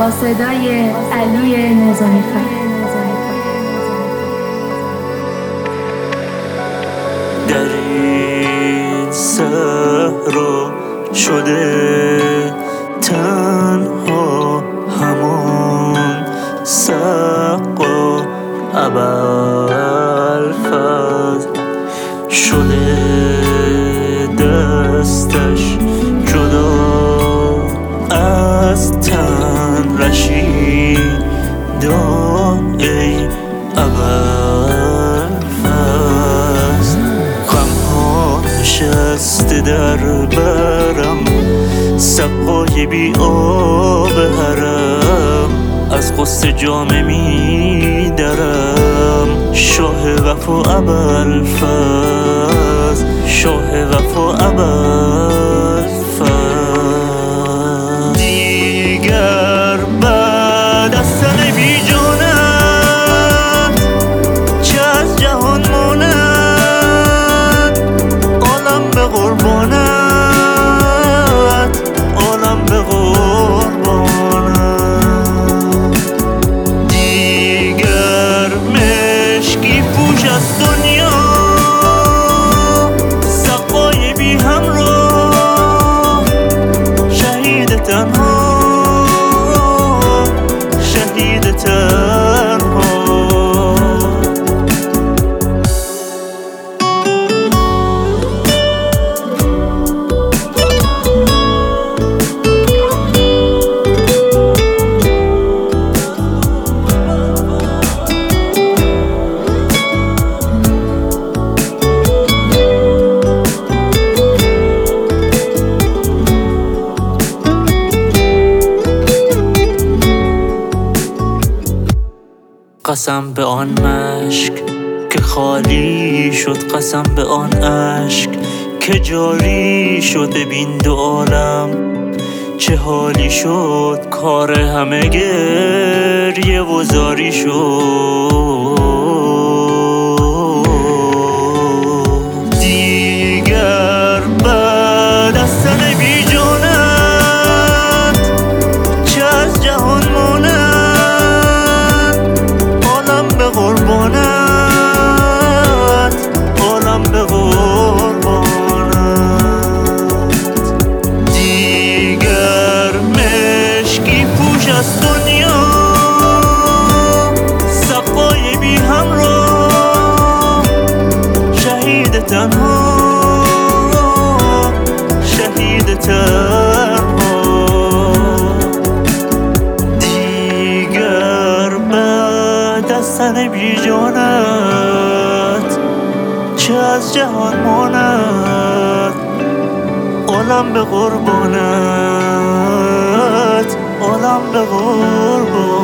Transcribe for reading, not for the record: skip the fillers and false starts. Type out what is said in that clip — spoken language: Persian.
با صدای علی نظامی‌فر. در این صحرا شده تنها همان سقا ابوالفضل شده دستش جدا از تن رشید ای ابوالفضل غمها نشسته در برم سقای بی آب حرم از غصه جامه می درم شاه وفا ابوالفضل شاه وفا ابوالفضل دیگر بعد از تن بی جانت چه از جهان ماند عالم به قربانت عالم به قربانت دیگر مشکی پوش از دنیا سقای بی همراه شهید تنها شهید تنها قسم به آن مشک که خالی شد قسم به آن اشک که جاری شد ببین دو عالم چه حالی شد کار همه گریه و زاری شد دیگر بعد از تن بی جانت چه از جهان ماند قربانت عالم به قربانت دیگر مشکی پوش از دنیا سقای بی همراه شهید تنها شهید تنها دیگر بعد از تن بی جانت چه از جهان ماند عالم به قربانت عالم به قربانت